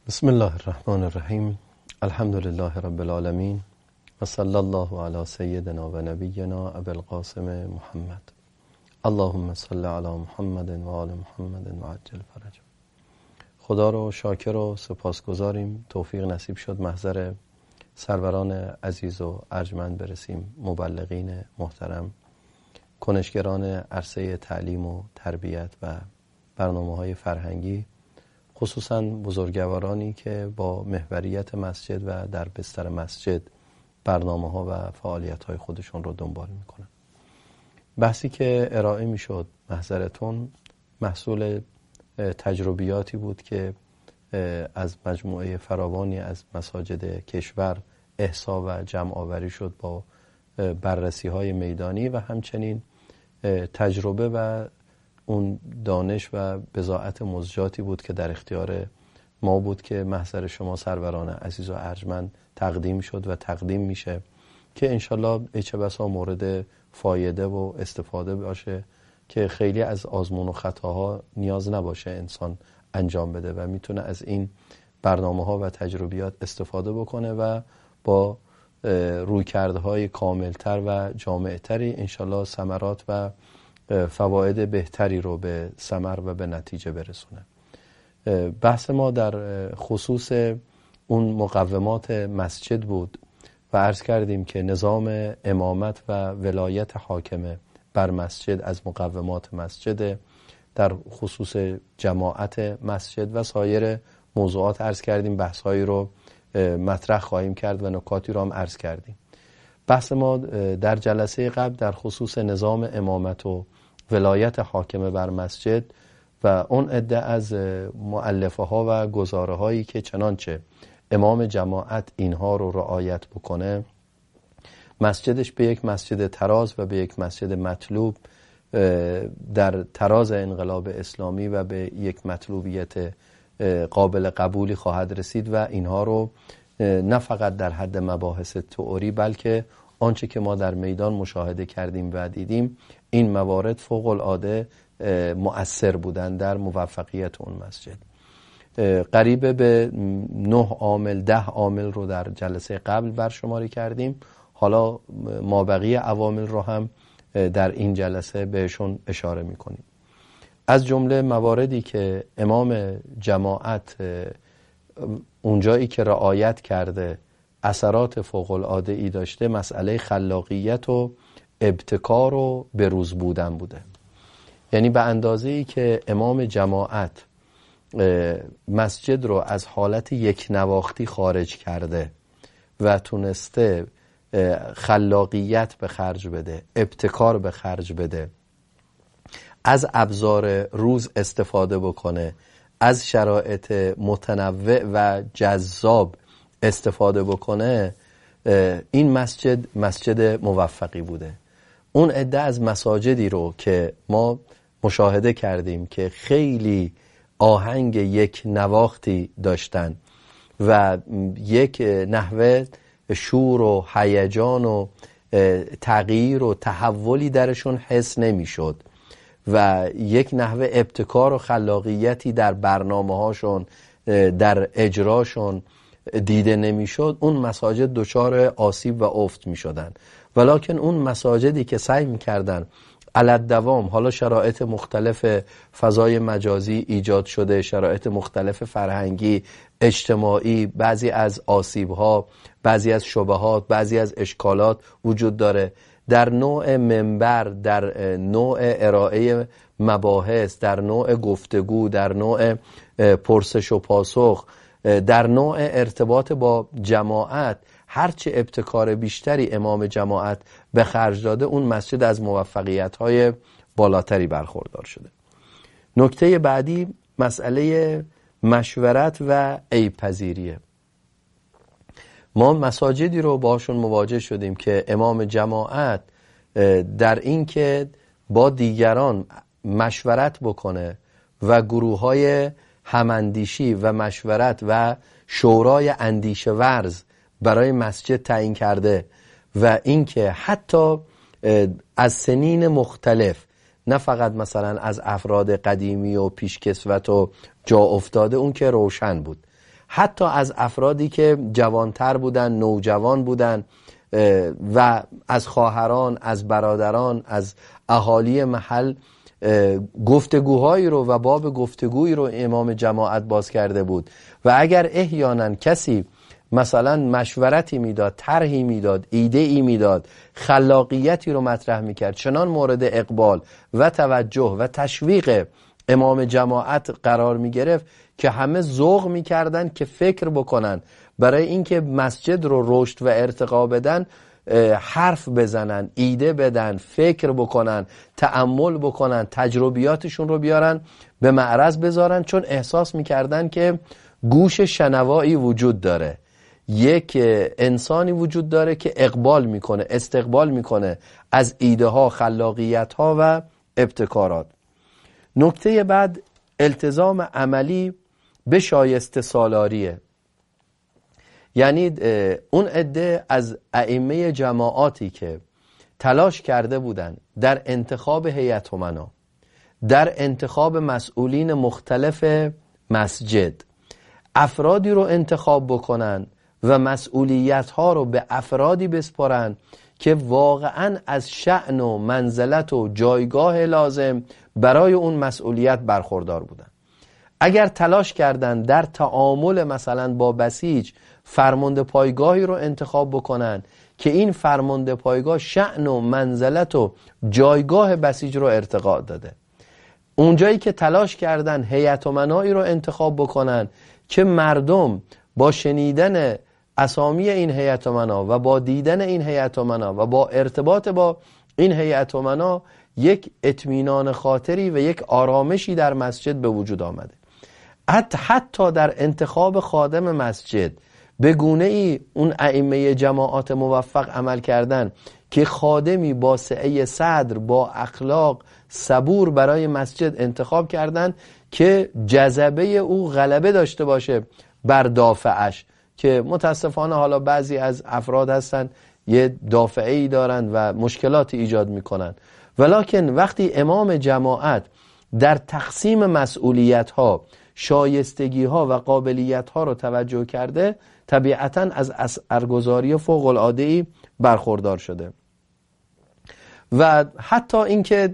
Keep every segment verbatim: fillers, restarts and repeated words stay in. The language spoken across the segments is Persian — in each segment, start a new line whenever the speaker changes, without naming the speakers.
بسم الله الرحمن الرحیم. الحمد لله رب العالمین و صلی الله علی سیدنا و نبینا ابی القاسم محمد. اللهم صل علی محمد و آل محمد و عجل فرج. خدا رو شاکر و سپاسگزاریم توفیق نصیب شد محضر سروران عزیز و ارجمند برسیم، مبلغین محترم، کنشگران عرصه تعلیم و تربیت و برنامه‌های فرهنگی، خصوصا بزرگوارانی که با محوریت مسجد و در بستر مسجد برنامه ها و فعالیت های خودشون رو دنبال میکنن. بحثی که ارائه میشد محضرتون محصول تجربیاتی بود که از مجموعه فراوانی از مساجد کشور احصا و جمع آوری شد با بررسی های میدانی و همچنین تجربه و اون دانش و بضاعت مزجاتی بود که در اختیار ما بود که محضر شما سروران عزیز و ارجمند تقدیم شد و تقدیم میشه که انشالله چه بسا مورد فایده و استفاده باشه که خیلی از آزمون و خطاها نیاز نباشه انسان انجام بده و میتونه از این برنامه ها و تجربیات استفاده بکنه و با رویکردهای کاملتر و جامعتری انشالله ثمرات و فواید بهتری رو به ثمر و به نتیجه برسونه. بحث ما در خصوص اون مقومات مسجد بود و عرض کردیم که نظام امامت و ولایت حاکمه بر مسجد از مقومات مسجد، در خصوص جماعت مسجد و سایر موضوعات عرض کردیم، بحث‌هایی رو مطرح خواهیم کرد و نکاتی رو هم عرض کردیم. بحث ما در جلسه قبل در خصوص نظام امامت و ولایت حاکمه بر مسجد و اون عده از مؤلفه ها و گزاره هایی که چنانچه امام جماعت اینها رو رعایت بکنه، مسجدش به یک مسجد تراز و به یک مسجد مطلوب در تراز انقلاب اسلامی و به یک مطلوبیت قابل قبولی خواهد رسید و اینها رو نه فقط در حد مباحث تئوری بلکه آنچه که ما در میدان مشاهده کردیم و دیدیم، این موارد فوق العاده مؤثر بودن در موفقیت اون مسجد. قریب به نه عامل ده عامل رو در جلسه قبل برشماری کردیم، حالا مابقی عوامل رو هم در این جلسه بهشون اشاره میکنیم. از جمله مواردی که امام جماعت اونجایی که رعایت کرده اثرات فوق العاده ای داشته، مسئله خلاقیت و ابتکار و بروز بودن بوده. یعنی به اندازه ای که امام جماعت مسجد رو از حالت یک نواختی خارج کرده و تونسته خلاقیت به خرج بده، ابتکار به خرج بده، از ابزار روز استفاده بکنه، از شرایط متنوع و جذاب استفاده بکنه، این مسجد مسجد موفقی بوده. اون عده از مساجدی رو که ما مشاهده کردیم که خیلی آهنگ یک نواختی داشتن و یک نحوه شور و هیجان و تغییر و تحولی درشون حس نمیشد و یک نحوه ابتکار و خلاقیتی در برنامه هاشون در اجراشون دیده نمیشد، اون مساجد دچار آسیب و افت میشدن. ولکن اون مساجدی که سعی میکردن علت دوام، حالا شرایط مختلف فضای مجازی ایجاد شده، شرایط مختلف فرهنگی اجتماعی، بعضی از آسیبها، بعضی از شبهات، بعضی از اشکالات وجود داره، در نوع منبر، در نوع ارائه مباحث، در نوع گفتگو، در نوع پرسش و پاسخ، در نوع ارتباط با جماعت، هرچه ابتکار بیشتری امام جماعت به خرج داده، اون مسجد از موفقیت‌های بالاتری برخوردار شده. نکته بعدی مسئله مشورت و عیب‌پذیریه. ما مساجدی رو باشون مواجه شدیم که امام جماعت در این که با دیگران مشورت بکنه و گروه‌های هماندیشی و مشورت و شورای اندیشه ورز برای مسجد تعیین کرده و اینکه حتی از سنین مختلف، نه فقط مثلا از افراد قدیمی و پیشکسوت و جا افتاده، اون که روشن بود، حتی از افرادی که جوانتر بودن، نوجوان بودن و از خواهران، از برادران، از اهالی محل گفتگوهایی رو و باب گفتگویی رو امام جماعت باز کرده بود و اگر احیانا کسی مثلا مشورتی میداد، طرحی میداد، ایده ای میداد، خلاقیتی رو مطرح میکرد، چنان مورد اقبال و توجه و تشویق امام جماعت قرار میگرفت که همه ذوق میکردن که فکر بکنن برای اینکه مسجد رو رشد و ارتقا بدن، حرف بزنن، ایده بدن، فکر بکنن، تأمل بکنن، تجربیاتشون رو بیارن به معرض بذارن، چون احساس میکردن که گوش شنوایی وجود داره، یک انسانی وجود داره که اقبال میکنه، استقبال میکنه از ایده ها، خلاقیت ها و ابتکارات. نکته بعد التزام عملی به شایسته سالاریه. یعنی اون عده از ائمه جماعاتی که تلاش کرده بودن در انتخاب هیئت امنا، در انتخاب مسئولین مختلف مسجد، افرادی رو انتخاب بکنن و مسئولیت ها رو به افرادی بسپارن که واقعا از شأن و منزلت و جایگاه لازم برای اون مسئولیت برخوردار بودن. اگر تلاش کردن در تعامل مثلا با بسیج فرمانده پایگاهی رو انتخاب بکنن که این فرمانده پایگاه شأن و منزلت و جایگاه بسیج رو ارتقا داده، اونجایی که تلاش کردن هیئت امنایی رو انتخاب بکنن که مردم با شنیدن اسامی این هیئت امنا و با دیدن این هیئت امنا و با ارتباط با این هیئت امنا یک اطمینان خاطری و یک آرامشی در مسجد به وجود آمده. حتی در انتخاب خادم مسجد به گونه ای اون ائمه جماعات موفق عمل کردن که خادمی با سعه صدر، با اخلاق، صبور برای مسجد انتخاب کردن که جذبه او غلبه داشته باشه بر دافعش، که متاسفانه حالا بعضی از افراد هستن یه دافعه‌ای دارن و مشکلاتی ایجاد میکنن، ولکن وقتی امام جماعت در تقسیم مسئولیت ها، شایستگی ها و قابلیت ها رو توجه کرده، طبیعتاً از اثرگذاری فوق العاده‌ای برخوردار شده. و حتی اینکه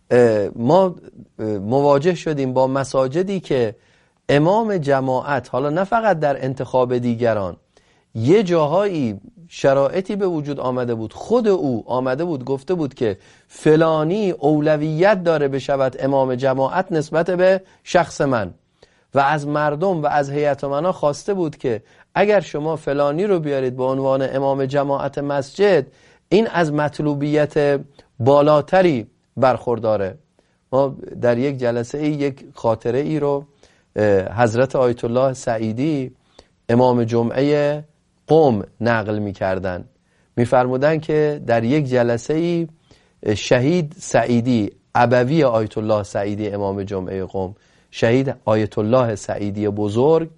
ما مواجه شدیم با مساجدی که امام جماعت حالا نه فقط در انتخاب دیگران، یه جاهایی شرایطی به وجود آمده بود، خود او آمده بود گفته بود که فلانی اولویت داره بشود امام جماعت نسبت به شخص من، و از مردم و از هیئت امنا خواسته بود که اگر شما فلانی رو بیارید به عنوان امام جماعت مسجد، این از مطلوبیت بالاتری برخورداره. ما در یک جلسه ای یک خاطره ای رو حضرت آیت الله سعیدی امام جمعه قم نقل می کردن، می فرمودن که در یک جلسه ای شهید سعیدی، ابوی آیت الله سعیدی امام جمعه قم، شهید آیت الله سعیدی بزرگ،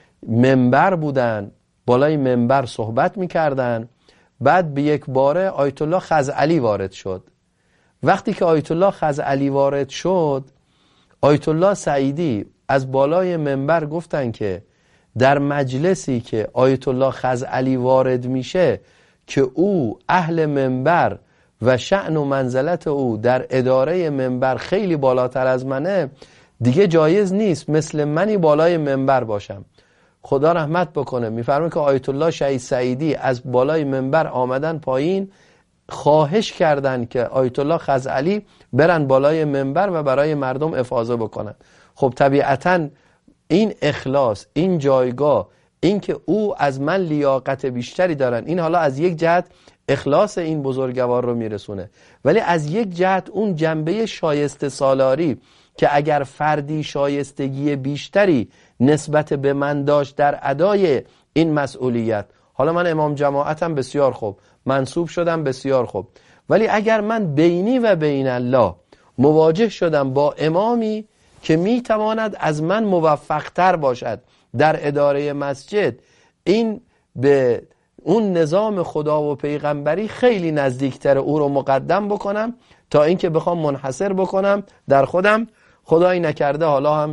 منبر بودن، بالای منبر صحبت می کردن. بعد به یک باره آیت الله خزعلی وارد شد. وقتی که آیت الله خزعلی وارد شد، آیت الله سعیدی از بالای منبر گفتن که در مجلسی که آیت الله خزعلی وارد میشه که او اهل منبر و شأن و منزلت او در اداره منبر خیلی بالاتر از منه، دیگه جایز نیست مثل منی بالای منبر باشم. خدا رحمت بکنه، میفرمه که آیت الله شهید سعیدی از بالای منبر آمدن پایین، خواهش کردن که آیت الله خزعلی برن بالای منبر و برای مردم افاضه بکنن. خب طبیعتاً این اخلاص، این جایگاه، این که او از من لیاقت بیشتری دارن، این حالا از یک جهت اخلاص این بزرگوار رو میرسونه، ولی از یک جهت اون جنبه شایسته سالاری که اگر فردی شایستگی بیشتری نسبت به من داشت در ادای این مسئولیت، حالا من امام جماعتم بسیار خوب، منصوب شدم بسیار خوب، ولی اگر من بینی و بین الله مواجه شدم با امامی که میتواند از من موفقتر باشد در اداره مسجد، این به اون نظام خدا و پیغمبری خیلی نزدیکتر او رو مقدم بکنم تا اینکه بخوام منحصر بکنم در خودم. خدایی نکرده حالا هم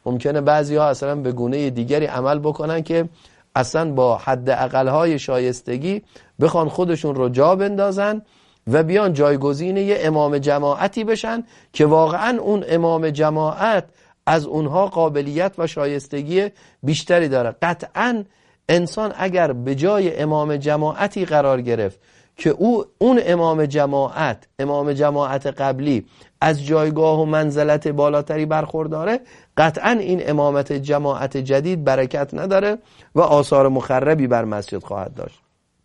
ممکنه بعضی ها اصلا به گونه دیگری عمل بکنن که اصلا با حد اقلهای شایستگی بخوان خودشون رو جا بندازن و بیان جایگزین یه امام جماعتی بشن که واقعا اون امام جماعت از اونها قابلیت و شایستگی بیشتری داره. قطعا انسان اگر به جای امام جماعتی قرار گرفت که او اون امام جماعت امام جماعت قبلی از جایگاه و منزلت بالاتری برخورداره، قطعا این امامت جماعت جدید برکت نداره و آثار مخربی بر مسجد خواهد داشت.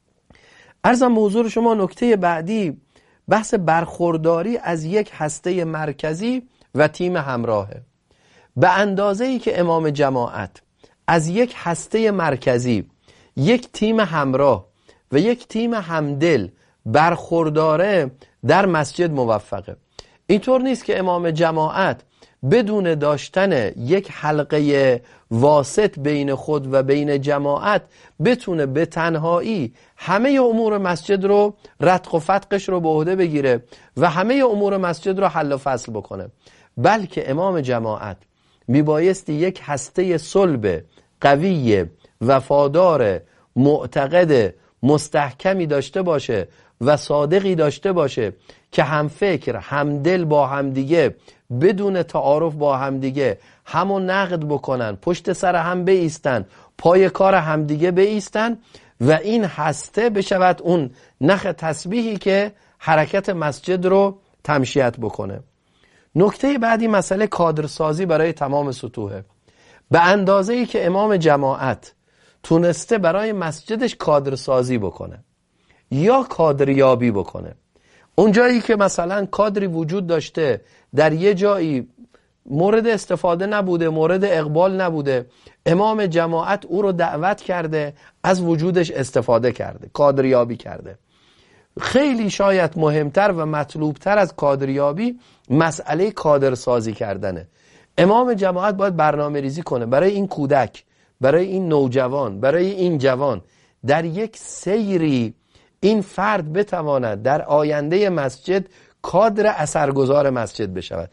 عرضم به حضور شما نکته بعدی بحث برخورداری از یک هسته مرکزی و تیم همراهه. به اندازه‌ای که امام جماعت از یک هسته مرکزی، یک تیم همراه و یک تیم همدل برخورداره، در مسجد موفقه. اینطور نیست که امام جماعت بدون داشتن یک حلقه واسط بین خود و بین جماعت بتونه به تنهایی همه امور مسجد رو رتق و فتقش رو به عهده بگیره و همه امور مسجد رو حل و فصل بکنه، بلکه امام جماعت میبایستی یک هسته صلب قوی وفادار معتقد مستحکمی داشته باشه و صادقی داشته باشه که هم فکر هم دل با همدیگه بدون تعارف با همدیگه همو نقد بکنن، پشت سر هم بایستن، پای کار همدیگه بایستن و این هسته بشود اون نخ تسبیحی که حرکت مسجد رو تمشیت بکنه. نکته بعدی مسئله کادرسازی برای تمام سطوحه. به اندازه‌ای که امام جماعت تونسته برای مسجدش کادرسازی بکنه یا کادریابی بکنه، اون جایی که مثلا کادری وجود داشته در یه جایی مورد استفاده نبوده، مورد اقبال نبوده، امام جماعت او رو دعوت کرده، از وجودش استفاده کرده، کادریابی کرده. خیلی شاید مهمتر و مطلوبتر از کادریابی مسئله کادرسازی کردنه. امام جماعت باید برنامه ریزی کنه برای این کودک، برای این نوجوان، برای این جوان، در یک سیری این فرد بتواند در آینده مسجد کادر اثرگذار مسجد بشود.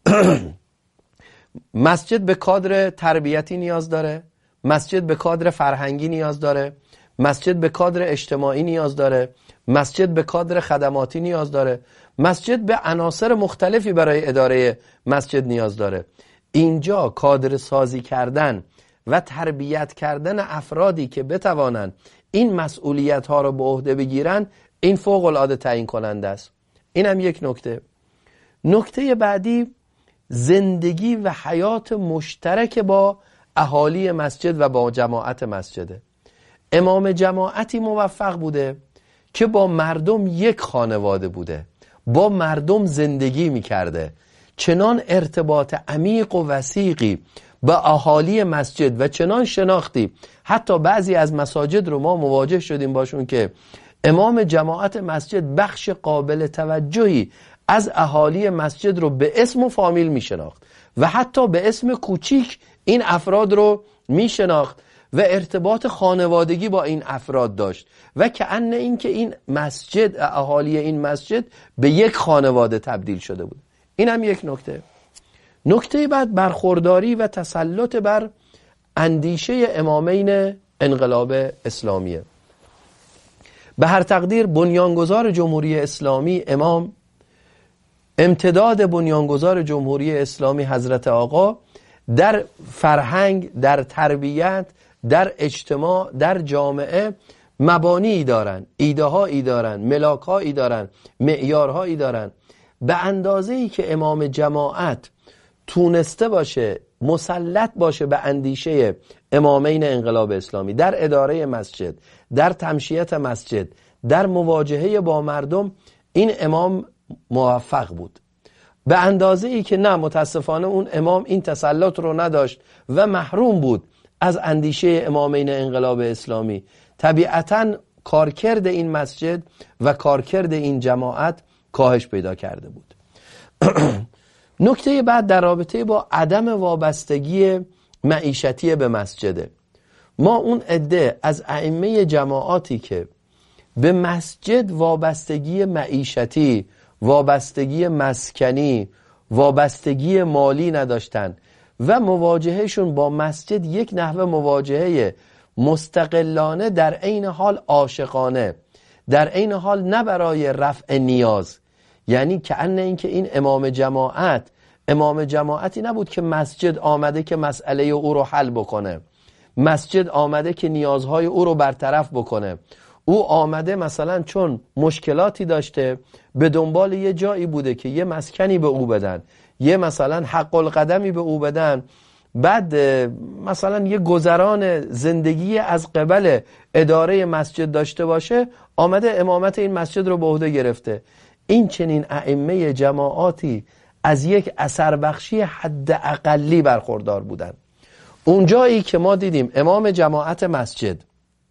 مسجد به کادر تربیتی نیاز داره، مسجد به کادر فرهنگی نیاز داره، مسجد به کادر اجتماعی نیاز داره، مسجد به کادر خدماتی نیاز داره، مسجد به عناصر مختلفی برای اداره مسجد نیاز داره. اینجا کادر سازی کردن و تربیت کردن افرادی که بتوانند این مسئولیت ها رو به عهده بگیرن، این فوق العاده تعیین کننده است. این هم یک نکته. نکته بعدی زندگی و حیات مشترک با اهالی مسجد و با جماعت مسجده. امام جماعتی موفق بوده که با مردم یک خانواده بوده، با مردم زندگی میکرده، چنان ارتباط عمیق و وثیقی با اهالی مسجد و چنان شناختی، حتی بعضی از مساجد رو ما مواجه شدیم باشون که امام جماعت مسجد بخش قابل توجهی از اهالی مسجد رو به اسم و فامیل می شناخت و حتی به اسم کوچیک این افراد رو می شناخت و ارتباط خانوادگی با این افراد داشت و کأن این که این مسجد، اهالی این مسجد به یک خانواده تبدیل شده بود. این هم یک نکته. نکته بعد برخورداری و تسلط بر اندیشه امامین انقلاب اسلامیه. به هر تقدیر بنیانگذار جمهوری اسلامی امام، امتداد بنیانگذار جمهوری اسلامی حضرت آقا، در فرهنگ، در تربیت، در اجتماع، در جامعه مبانی دارن، ایده هایی دارن، ملاک هایی دارن، معیار هایی دارن. به اندازه‌ای که امام جماعت تونسته باشه مسلط باشه به اندیشه امامین انقلاب اسلامی در اداره مسجد، در تمشیت مسجد، در مواجهه با مردم، این امام موفق بود. به اندازه‌ای که نه، متاسفانه اون امام این تسلط رو نداشت و محروم بود از اندیشه امامین انقلاب اسلامی. طبیعتاً کارکرد این مسجد و کارکرد این جماعت کاهش پیدا کرده بود. نکته بعد در رابطه با عدم وابستگی معیشتی به مسجده. ما اون عده از ائمه جماعاتی که به مسجد وابستگی معیشتی، وابستگی مسکنی، وابستگی مالی نداشتن و مواجههشون با مسجد یک نحوه مواجهه مستقلانه، در عین حال عاشقانه، در عین حال نه برای رفع نیاز. یعنی کأن اینکه این امام جماعت امام جماعتی نبود که مسجد آمده که مسئله او رو حل بکنه، مسجد آمده که نیازهای او رو برطرف بکنه. او آمده مثلا چون مشکلاتی داشته به دنبال یه جایی بوده که یه مسکنی به او بدن، یه مثلا حق القدمی به او بدن، بعد مثلا یه گذران زندگی از قبل اداره مسجد داشته باشه، آمده امامت این مسجد رو به عهده گرفته. این چنین ائمه جماعاتی از یک اثر بخشی حد اقلی برخوردار بودن. اون جایی که ما دیدیم امام جماعت مسجد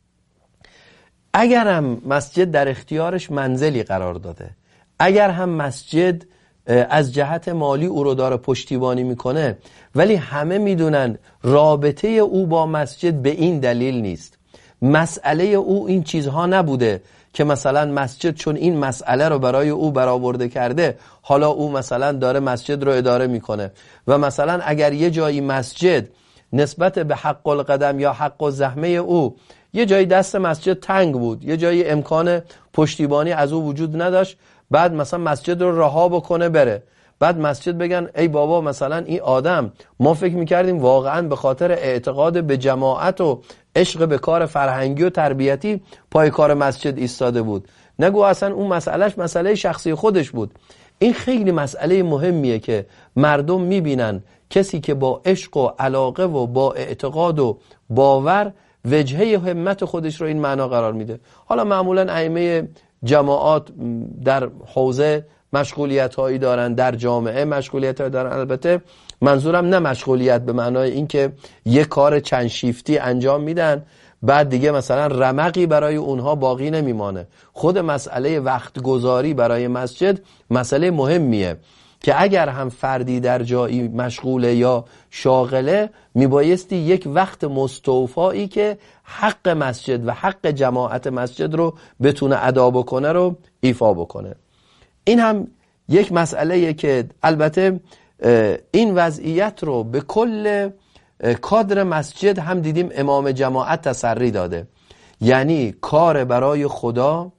اگر هم مسجد در اختیارش منزلی قرار داده، اگر هم مسجد از جهت مالی او رو داره پشتیبانی میکنه، ولی همه میدونن رابطه او با مسجد به این دلیل نیست. مسئله او این چیزها نبوده که مثلا مسجد چون این مسئله رو برای او برآورده کرده حالا او مثلا داره مسجد رو اداره میکنه. و مثلا اگر یه جایی مسجد نسبت به حق القدم یا حق الزحمه او یه جایی دست مسجد تنگ بود، یه جایی امکان پشتیبانی از او وجود نداشت، بعد مثلا مسجد رو رها بکنه بره، بعد مسجد بگن ای بابا مثلا این آدم ما فکر میکردیم واقعا به خاطر اعتقاد به جماعت و عشق به کار فرهنگی و تربیتی پای کار مسجد ایستاده بود، نگو اصلا اون مسئلهش مسئله شخصی خودش بود. این خیلی مسئله مهمیه که مردم میبینن کسی که با عشق و علاقه و با اعتقاد و باور وجهه همت خودش رو این معنا قرار میده. حالا معمولا ائمه جماعات در حوزه مشغولیت هایی دارن، در جامعه مشغولیت هایی دارن. البته منظورم نه مشغولیت به معنای اینکه یک کار چند شیفتی انجام میدن بعد دیگه مثلا رمقی برای اونها باقی نمیمانه. خود مسئله وقت گذاری برای مسجد مسئله مهمیه که اگر هم فردی در جایی مشغوله یا شاغله میبایستی یک وقت مستوفایی که حق مسجد و حق جماعت مسجد رو بتونه ادا بکنه رو ایفا بکنه. این هم یک مسئله که البته این وضعیت رو به کل کادر مسجد هم دیدیم امام جماعت تسری داده. یعنی کار برای خدا،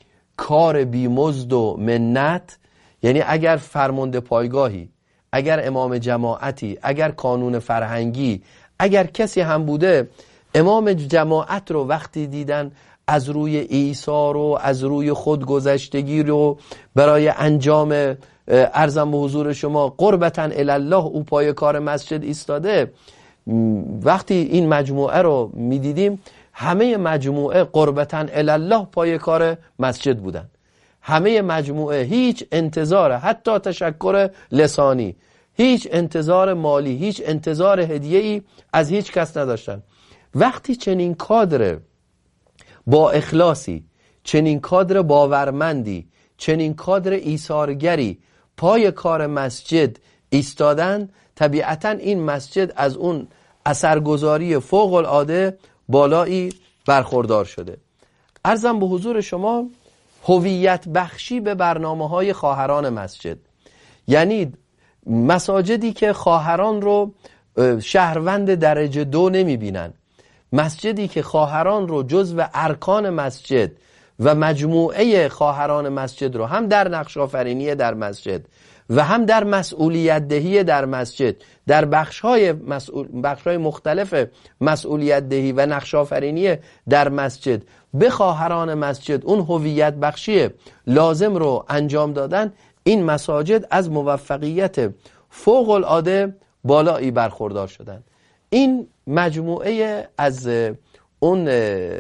کار بیمزد و منت. یعنی اگر فرمانده پایگاهی، اگر امام جماعتی، اگر کانون فرهنگی، اگر کسی هم بوده، امام جماعت رو وقتی دیدن از روی ایثار و از روی خودگذشتگی رو برای انجام ارزم به حضور شما قربتاً الله او پای کار مسجد ایستاده، وقتی این مجموعه رو میدیدیم همه مجموعه قربتاً الله پای کار مسجد بودن. همه مجموعه هیچ انتظار حتی تشکر لسانی، هیچ انتظار مالی، هیچ انتظار هدیه‌ای از هیچ کس نداشتن. وقتی چنین کادر با اخلاصی، چنین کادر باورمندی، چنین کادر ایثارگری پای کار مسجد ایستادن، طبیعتا این مسجد از اون اثرگذاری فوق العاده بالایی برخوردار شده. عرضم به حضور شما هویت بخشی به برنامه‌های خواهران مسجد، یعنی مساجدی که خواهران رو شهروند درجه دو نمی‌بینن، مسجدی که خواهران رو جزو ارکان مسجد و مجموعه خواهران مسجد رو هم در نقش آفرینی در مسجد و هم در مسئولیت دهی در مسجد، در بخش‌های مسئول بخش‌های مختلف مسئولیت دهی و نقش آفرینی در مسجد به خواهران مسجد اون هویت بخشی لازم رو انجام دادن، این مساجد از موفقیت فوق العاده بالایی برخوردار شدن. این مجموعه از اون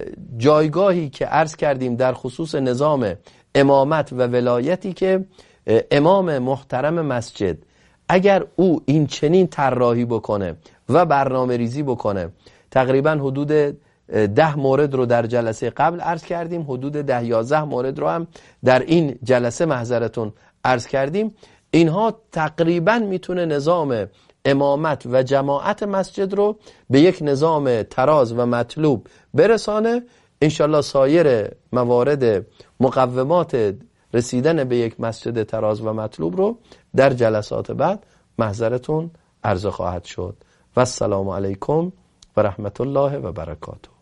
جایگاهی که عرض کردیم در خصوص نظام امامت و ولایتی که امام محترم مسجد اگر او این چنین طراحی بکنه و برنامه ریزی بکنه، تقریبا حدود ده مورد رو در جلسه قبل عرض کردیم، حدود ده یازده مورد رو هم در این جلسه محضرتون عرض کردیم، اینها تقریبا میتونه نظام امامت و جماعت مسجد رو به یک نظام تراز و مطلوب برسانه. انشالله سایر موارد مقومات رسیدن به یک مسجد تراز و مطلوب رو در جلسات بعد محضرتون عرضه خواهد شد. و السلام علیکم و رحمت الله و برکاته.